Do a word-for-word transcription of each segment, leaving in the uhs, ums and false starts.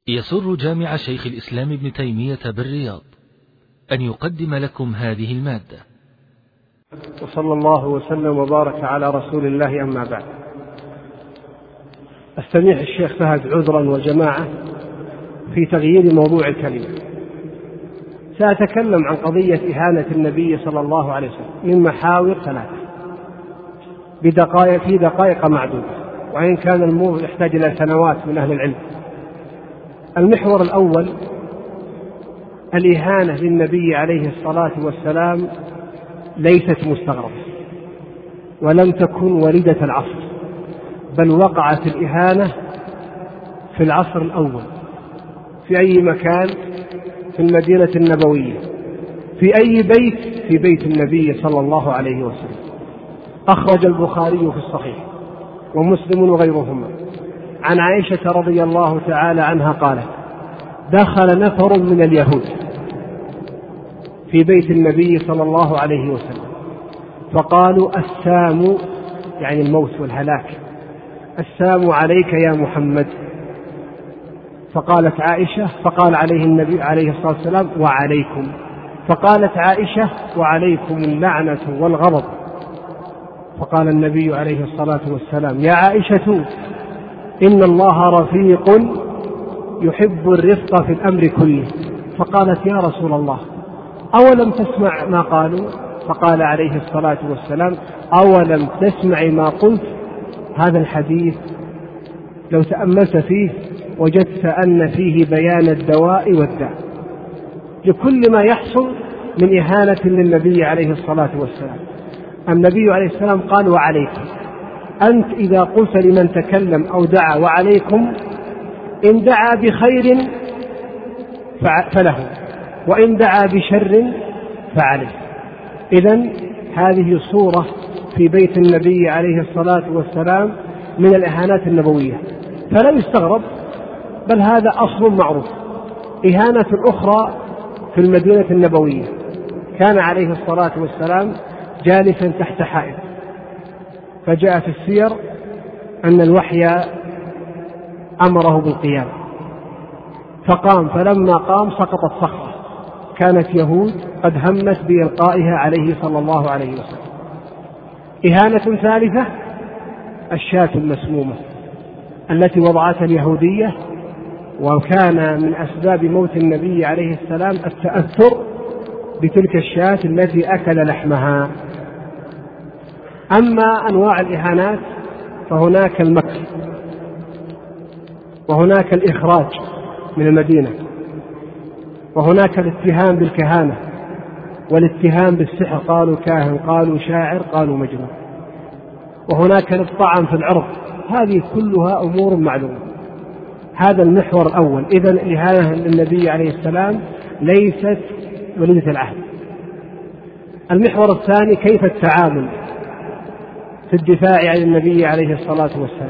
يسر جامع شيخ الإسلام ابن تيمية بالرياض أن يقدم لكم هذه المادة. وصلى الله وسلم وبارك على رسول الله، أما بعد. استميح الشيخ فهد عذرا وجماعة في تغيير موضوع الكلمة. سأتكلم عن قضية إهانة النبي صلى الله عليه وسلم من محاور ثلاثة بدقائق في دقائق معدودة، وإن كان الموضوع يحتاج إلى سنوات من أهل العلم. المحور الأول: الإهانة للنبي عليه الصلاة والسلام ليست مستغربة ولم تكن وليدة العصر، بل وقعت الإهانة في العصر الأول في أي مكان في المدينة النبوية، في أي بيت في بيت النبي صلى الله عليه وسلم. أخرج البخاري في الصحيح ومسلم وغيرهما عن عائشة رضي الله تعالى عنها قالت: دخل نفر من اليهود في بيت النبي صلى الله عليه وسلم فقالوا: السام، يعني الموت والهلاك، السام عليك يا محمد. فقالت عائشة فقال عليه النبي عليه الصلاة والسلام: وعليكم. فقالت عائشة: وعليكم اللعنة والغضب. فقال النبي عليه الصلاة والسلام: يا عائشة، إن الله رفيق يحب الرفق في الأمر كله. فقالت: يا رسول الله، أولم تسمع ما قالوا؟ فقال عليه الصلاة والسلام: أولم تسمع ما قلت؟ هذا الحديث لو تأملت فيه وجدت أن فيه بيان الدواء والداء لكل ما يحصل من إهانة للنبي عليه الصلاة والسلام. النبي عليه السلام قال: وعليكم. أنت إذا قلت لمن تكلم أو دعا وعليكم، إن دعا بخير فله، وإن دعا بشر فعليه. إذن هذه صورة في بيت النبي عليه الصلاة والسلام من الإهانات النبوية، فلا يستغرب، بل هذا أصل معروف. إهانة أخرى في المدينة النبوية: كان عليه الصلاة والسلام جالسا تحت حائط، فجاء في السير أن الوحي أمره بالقيام، فقام، فلما قام سقطت صخرة، كانت يهود قد همت بإلقائها عليه صلى الله عليه وسلم. إهانة ثالثة: الشاة المسمومة التي وضعتها اليهودية، وكان من أسباب موت النبي عليه السلام التأثر بتلك الشاة التي أكل لحمها. أما أنواع الإهانات فهناك المكر، وهناك الإخراج من المدينة، وهناك الاتهام بالكهانة، والاتهام بالسحر، قالوا كاهن، قالوا شاعر، قالوا مجنون، وهناك الطعن في العرض. هذه كلها أمور معلومة. هذا المحور الأول. إذن الإهانة للنبي عليه السلام ليست وليدة العهد. المحور الثاني: كيف التعامل في الدفاع عن النبي عليه الصلاة والسلام.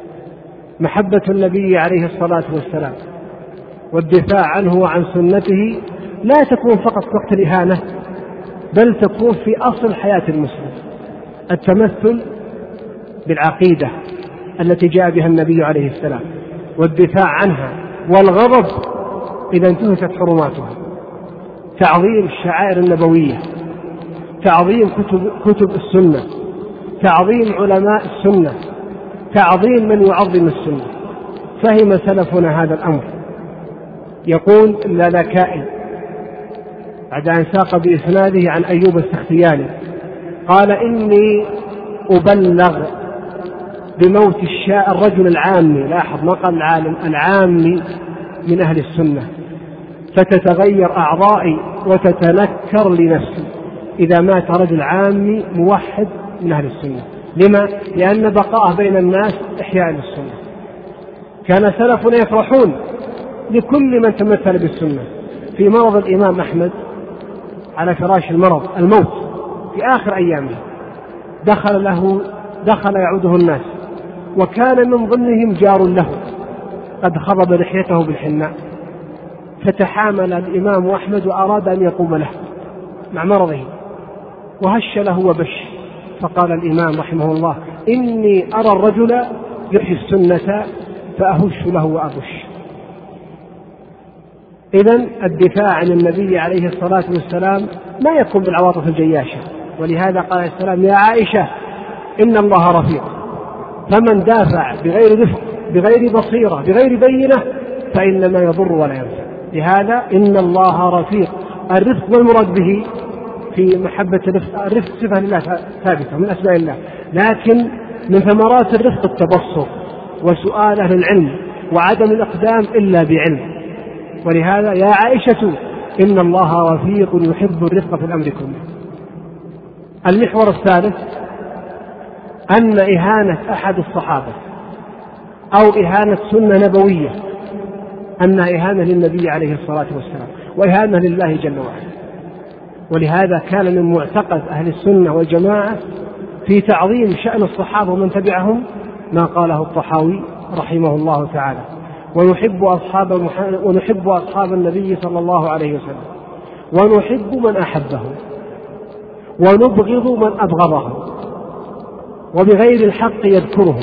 محبة النبي عليه الصلاة والسلام والدفاع عنه وعن سنته لا تكون فقط وقت الإهانة، بل تكون في أصل حياة المسلم. التمثل بالعقيدة التي جاء بها النبي عليه السلام، والدفاع عنها، والغضب إذا انتهكت حرماتها، تعظيم الشعائر النبوية، تعظيم كتب, كتب السنة، تعظيم علماء السنة، تعظيم من يعظم السنة. فهم سلفنا هذا الأمر. يقول اللالكائي بعد أن ساق بإسناده عن أيوب السختياني قال: إني أبلغ بموت الشاء الرجل العامي، لاحظ ما قال العالم، العامي من أهل السنة، فتتغير أعضائي وتتنكر لنفسي إذا مات رجل عامي موحد من أهل السنة. لما؟ لأن بقاءه بين الناس إحياء للسنة. كان سلفنا يفرحون لكل من تمثل بالسنة. في مرض الإمام أحمد على فراش المرض الموت في آخر أيامه دخل له دخل يعوده الناس، وكان من ضمنهم جار له قد خضب لحيته بالحناء، فتحامل الإمام أحمد وأراد أن يقوم له مع مرضه، وهش له وبش. فقال الإمام رحمه الله: إني أرى الرجل يحيي السنة فأهش له وأبش. إذن الدفاع عن النبي عليه الصلاة والسلام ما يكون بالعواطف الجياشة، ولهذا قال عليه السلام: يا عائشة إن الله رفيق، فمن دافع بغير رفق بغير بصيرة بغير بينة فإنما يضر ولا ينفع. لهذا إن الله رفيق، الرفق والمراد به في محبة الرفق، الرفق صفة لله ثابتة من أسماء الله، لكن من ثمرات الرفق التبصر وسؤال أهل العلم وعدم الإقدام إلا بعلم. ولهذا يا عائشة إن الله رفيق يحب الرفق في الأمر كله. المحور الثالث أن إهانة أحد الصحابة أو إهانة سنة نبوية أنها إهانة للنبي عليه الصلاة والسلام وإهانة لله جل وعلا. ولهذا كان من معتقد أهل السنة والجماعة في تعظيم شأن الصحابة ومن تبعهم ما قاله الطحاوي رحمه الله تعالى: ونحب أصحاب, ونحب أصحاب النبي صلى الله عليه وسلم، ونحب من أحبه، ونبغض من أبغضه، وبغير الحق يذكره،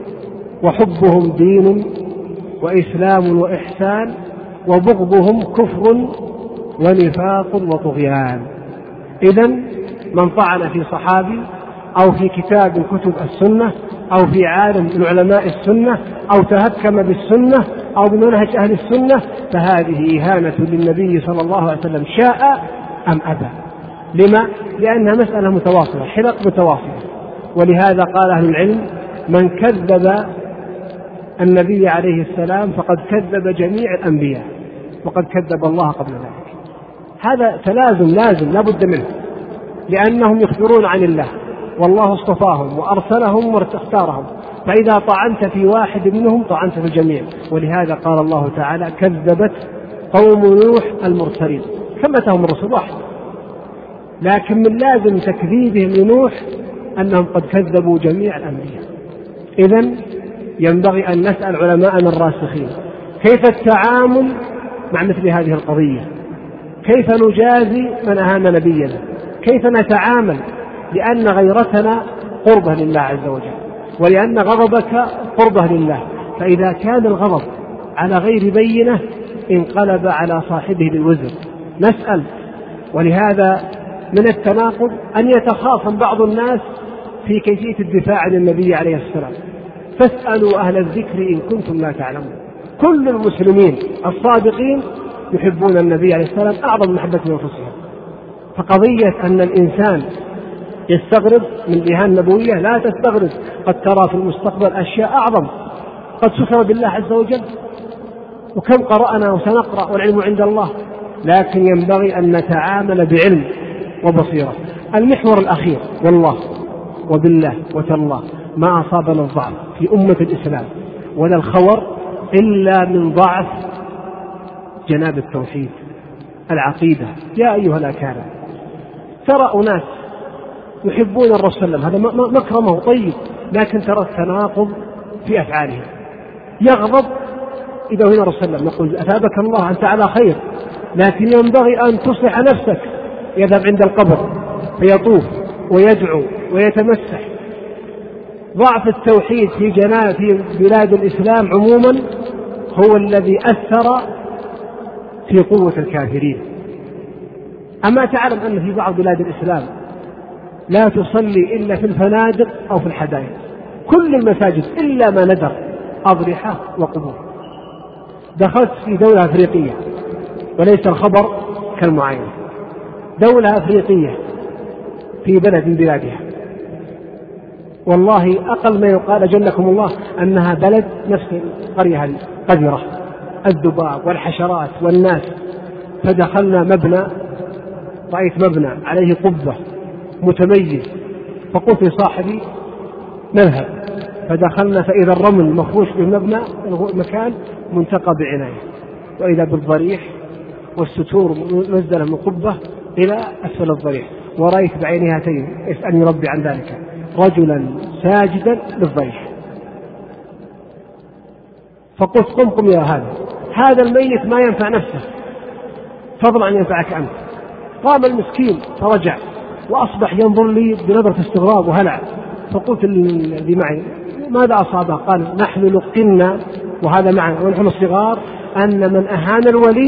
وحبهم دين وإسلام وإحسان، وبغضهم كفر ونفاق وطغيان. إذن من طعن في صحابي أو في كتاب من كتب السنة أو في عالم من علماء السنة أو تهكم بالسنة أو بمنهج أهل السنة فهذه إهانة للنبي صلى الله عليه وسلم شاء أم أبى. لما؟ لأنها مسألة متواصلة، حلق متواصلة. ولهذا قال أهل العلم: من كذب النبي عليه السلام فقد كذب جميع الأنبياء وقد كذب الله قبل ذلك. هذا تلازم لازم لا بد منه، لأنهم يخبرون عن الله والله اصطفاهم وأرسلهم واختارهم، فإذا طعنت في واحد منهم طعنت في الجميع. ولهذا قال الله تعالى: كذبت قوم نوح المرسلين، كمتهم الرسل واحد، لكن من لازم تكذيبهم لنوح أنهم قد كذبوا جميع الأنبياء. إذن ينبغي أن نسأل علماءنا الراسخين كيف التعامل مع مثل هذه القضية، كيف نجازي من أهان نبينا، كيف نتعامل، لأن غيرتنا قربة لله عز وجل، ولأن غضبك قربة لله. فإذا كان الغضب على غير بينة انقلب على صاحبه بالوزر. نسأل. ولهذا من التناقض أن يتخاصم بعض الناس في كيفية الدفاع عن النبي عليه السلام. فاسألوا أهل الذكر إن كنتم لا تعلمون. كل المسلمين الصادقين يحبون النبي عليه السلام أعظم محبة من أنفسهم. فقضية أن الإنسان يستغرب من الإهانة النبوية لا تستغرب، قد ترى في المستقبل أشياء أعظم قد سكر بالله عز وجل، وكم قرأنا وسنقرأ والعلم عند الله، لكن ينبغي أن نتعامل بعلم وبصيرة. المحور الأخير: والله وبالله وتالله ما أصابنا الضعف في أمة الإسلام ولا الخور إلا من ضعف جناب التوحيد العقيدة. يا أيها الأكارم، ترى أناس يحبون الرسول صلى الله عليه وسلم، هذا مكرمه طيب، لكن ترى التناقض في أفعالهم. يغضب إذا هنا الرسول صلى الله عليه وسلم، نقول أثابك الله أنت على خير، لكن ينبغي أن تصلح نفسك. يذهب عند القبر فيطوف ويدعو ويتمسح. ضعف التوحيد في جناب في بلاد الإسلام عموما هو الذي أثر في قوة الكافرين. أما تعلم أن في بعض بلاد الإسلام لا تصلي إلا في الفنادق أو في الحدائق، كل المساجد إلا ما ندر أضرحة وقبور. دخلت في دولة أفريقية وليس الخبر كالمعاينة، دولة أفريقية في بلد من بلادها، والله أقل ما يقال جلكم الله أنها بلد نفس القرية هذه قذرة، الذباب والحشرات والناس. فدخلنا مبنى، رأيت مبنى عليه قبة متميز، فقلت لصاحبي نذهب. فدخلنا فإذا الرمل مفروش بالمبنى، مكان منتقى بعناية، وإذا بالضريح والستور منزلة من قبة إلى أسفل الضريح. ورأيت بعيني هاتين، اسألني ربي عن ذلك، رجلا ساجدا للضريح. فقلت قم قم يا هذا، هذا الميت ما ينفع نفسه فضلا أن ينفعك أنت. قام المسكين فرجع وأصبح ينظر لي بنظرة استغراب وهلع. فقلت الذي معي ماذا أصابه؟ قال نحن لقنا، وهذا معنا ونحن الصغار، أن من أهان الولي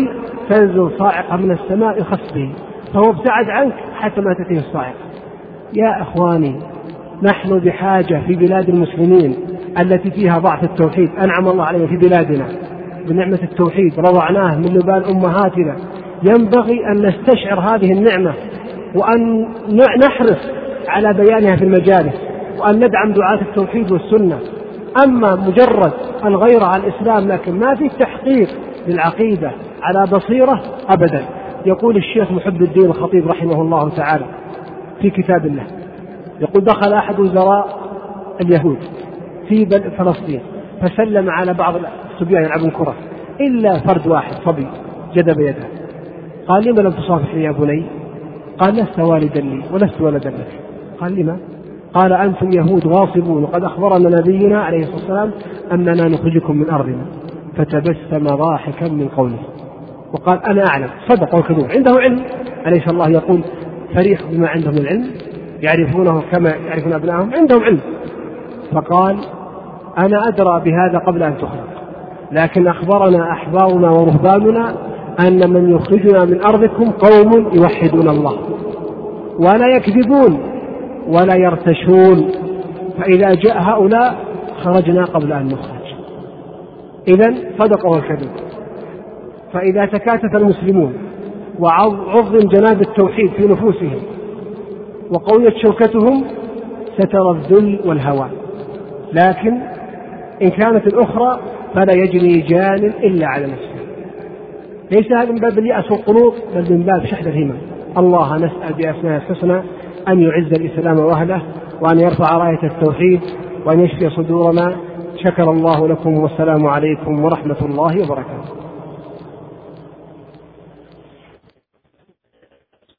تنزل صاعقة من السماء يخص به، فهو ابتعد عنك حتى ما تأتيه الصاعقة. يا إخواني، نحن بحاجة في بلاد المسلمين التي فيها ضعف التوحيد، أنعم الله علينا في بلادنا بنعمة التوحيد، رضعناه من لبان أمهاتنا، ينبغي أن نستشعر هذه النعمة وأن نحرص على بيانها في المجالس، وأن ندعم دعاة التوحيد والسنة. أما مجرد الغيرة على الإسلام لكن ما في تحقيق للعقيدة على بصيرة أبدا. يقول الشيخ محب الدين الخطيب رحمه الله تعالى في كتاب الله، يقول: دخل أحد وزراء اليهود في فلسطين فسلم على بعض الصبيان يلعبون كرة إلا فرد واحد صبي جذب يده، قال: لما لم تصافح لي يا بني؟ قال: لست والدا لي ولست ولدا لك. قال: لما؟ قال: أنتم يهود غاصبون، وقد أخبرنا نبينا عليه الصلاة والسلام أننا نخرجكم من أرضنا. فتبسم ضاحكا من قوله وقال: أنا أعلم. صدق وكذوب، عنده علم. أليس الله يقول: فريق بما عندهم العلم يعرفونه كما يعرفون أبنائهم، عندهم علم. فقال: أنا أدرى بهذا قبل أن تخرج، لكن أخبرنا أحبارنا ورهباننا أن من يخرجنا من أرضكم قوم يوحدون الله ولا يكذبون ولا يرتشون، فإذا جاء هؤلاء خرجنا قبل أن نخرج. إذن صدقوا الكذب. فإذا تكاتف المسلمون وعظم جناب التوحيد في نفوسهم وقويت شوكتهم سترى الذل والهوان، لكن إن كانت الأخرى فلا يجري جان إلا على نفسه. ليس هذا من باب اليأس والقنوط، بل من باب شحذ الهمم. الله نسأل بأسمائه الحسنى أن يعز الإسلام وأهله، وأن يرفع راية التوحيد، وأن يشفي صدورنا. شكر الله لكم، والسلام عليكم ورحمة الله وبركاته.